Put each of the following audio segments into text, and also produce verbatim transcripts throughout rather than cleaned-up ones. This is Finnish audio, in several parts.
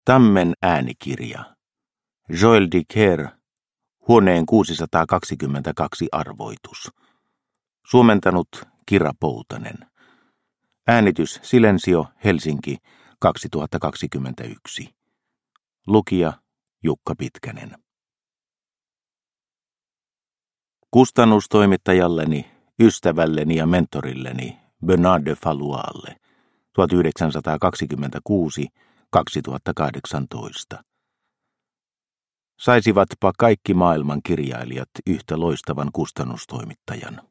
Tammen äänikirja. Joel Dicker, huoneen kuusisataakaksikymmentäkaksi arvoitus. Suomentanut Kira Poutanen. Äänitys Silensio, Helsinki, kaksituhattakaksikymmentäyksi. Lukija Jukka Pitkänen. Kustannustoimittajalleni, ystävälleni ja mentorilleni Bernard de Fallois'lle tuhatyhdeksänsataakaksikymmentäkuusi kaksituhattakahdeksantoista. Saisivatpa kaikki maailman kirjailijat yhtä loistavan kustannustoimittajan.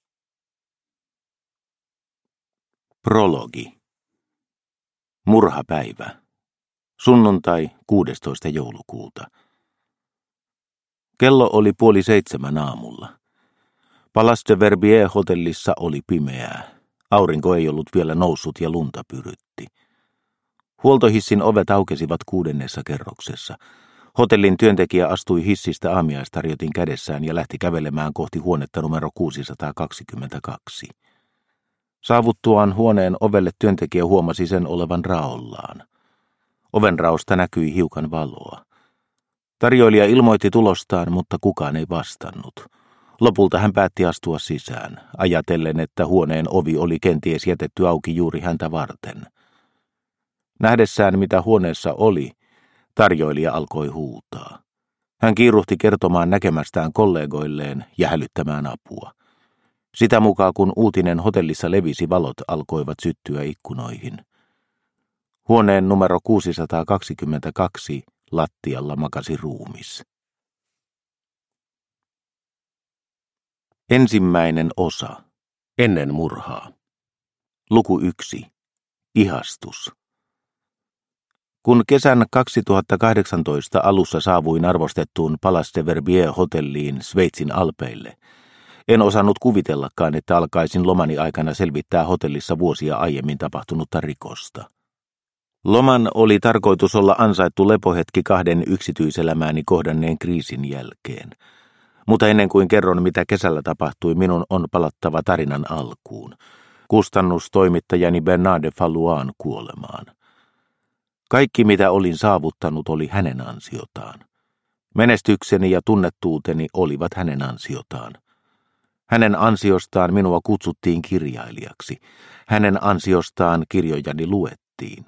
Prologi. Murhapäivä. Sunnuntai kuudestoista joulukuuta. Kello oli puoli seitsemän aamulla. Palace de Verbier-hotellissa oli pimeää. Aurinko ei ollut vielä noussut ja lunta pyrytti. Huoltohissin ovet aukesivat kuudennessa kerroksessa. Hotellin työntekijä astui hissistä aamiaistarjotin kädessään ja lähti kävelemään kohti huonetta numero kuusisataakaksikymmentäkaksi. Saavuttuaan huoneen ovelle työntekijä huomasi sen olevan raollaan. Ovenraosta näkyi hiukan valoa. Tarjoilija ilmoitti tulostaan, mutta kukaan ei vastannut. Lopulta hän päätti astua sisään, ajatellen, että huoneen ovi oli kenties jätetty auki juuri häntä varten. Nähdessään, mitä huoneessa oli, tarjoilija alkoi huutaa. Hän kiiruhti kertomaan näkemästään kollegoilleen ja hälyttämään apua. Sitä mukaan, kun uutinen hotellissa levisi, valot alkoivat syttyä ikkunoihin. Huoneen numero kuusisataakaksikymmentäkaksi lattialla makasi ruumis. Ensimmäinen osa. Ennen murhaa. Luku yksi. Ihastus. Kun kesän kaksituhattakahdeksantoista alussa saavuin arvostettuun Palace de Verbier-hotelliin Sveitsin alpeille, en osannut kuvitellakaan, että alkaisin lomani aikana selvittää hotellissa vuosia aiemmin tapahtunutta rikosta. Loman oli tarkoitus olla ansaittu lepohetki kahden yksityiselämääni kohdanneen kriisin jälkeen. Mutta ennen kuin kerron, mitä kesällä tapahtui, minun on palattava tarinan alkuun. Kustannustoimittajani Bernard de Fallois'n kuolemaan. Kaikki, mitä olin saavuttanut, oli hänen ansiotaan. Menestykseni ja tunnettuuteni olivat hänen ansiotaan. Hänen ansiostaan minua kutsuttiin kirjailijaksi. Hänen ansiostaan kirjojani luettiin.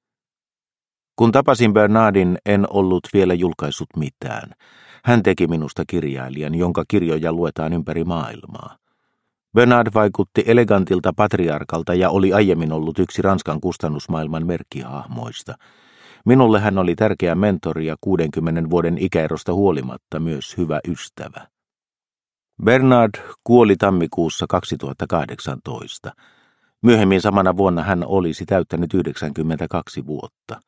Kun tapasin Bernardin, en ollut vielä julkaissut mitään. Hän teki minusta kirjailijan, jonka kirjoja luetaan ympäri maailmaa. Bernard vaikutti elegantilta patriarkalta ja oli aiemmin ollut yksi Ranskan kustannusmaailman merkkihahmoista. Minulle hän oli tärkeä mentori ja kuudenkymmenen vuoden ikäerosta huolimatta myös hyvä ystävä. Bernard kuoli tammikuussa kaksituhattakahdeksantoista. Myöhemmin samana vuonna hän olisi täyttänyt yhdeksänkymmentäkaksi vuotta.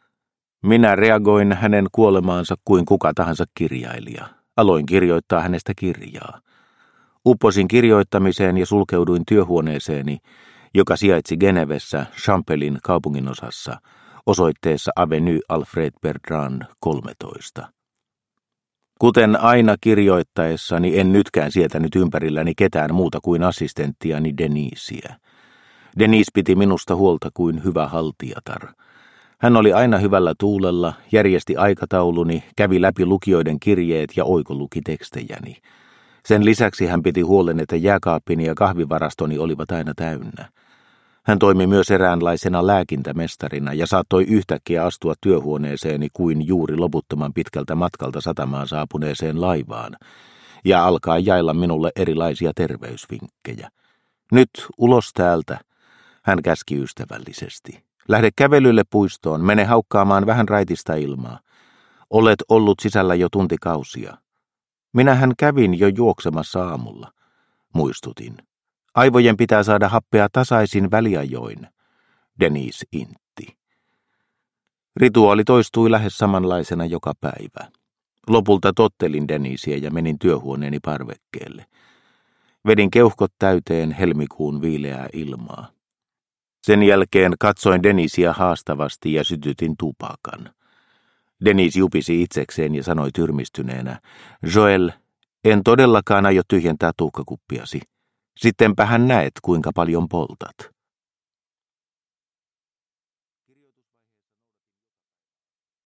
Minä reagoin hänen kuolemaansa kuin kuka tahansa kirjailija. Aloin kirjoittaa hänestä kirjaa. Upposin kirjoittamiseen ja sulkeuduin työhuoneeseeni, joka sijaitsi Genevessä Champelin kaupunginosassa, osoitteessa Avenue Alfred Bertrand kolmetoista. Kuten aina kirjoittaessani, en nytkään sietänyt ympärilläni ketään muuta kuin assistenttiani Denisiä. Denise piti minusta huolta kuin hyvä haltijatar. Hän oli aina hyvällä tuulella, järjesti aikatauluni, kävi läpi lukijoiden kirjeet ja oikoluki tekstejäni. Sen lisäksi hän piti huolen, että jääkaappini ja kahvivarastoni olivat aina täynnä. Hän toimi myös eräänlaisena lääkintämestarina ja saattoi yhtäkkiä astua työhuoneeseeni kuin juuri loputtoman pitkältä matkalta satamaan saapuneeseen laivaan ja alkaa jailla minulle erilaisia terveysvinkkejä. Nyt ulos täältä, hän käski ystävällisesti. Lähde kävelylle puistoon, mene haukkaamaan vähän raitista ilmaa. Olet ollut sisällä jo tuntikausia. Minähän kävin jo juoksemassa aamulla, muistutin. Aivojen pitää saada happea tasaisin väliajoin, Denise intti. Rituaali toistui lähes samanlaisena joka päivä. Lopulta tottelin Denisiä ja menin työhuoneeni parvekkeelle. Vedin keuhkot täyteen helmikuun viileää ilmaa. Sen jälkeen katsoin Denisiä haastavasti ja sytytin tupakan. Denise jupisi itsekseen ja sanoi tyrmistyneenä, Joel, en todellakaan aio tyhjentää tuhkakuppiasi. Sittenpä hän näet, kuinka paljon poltat.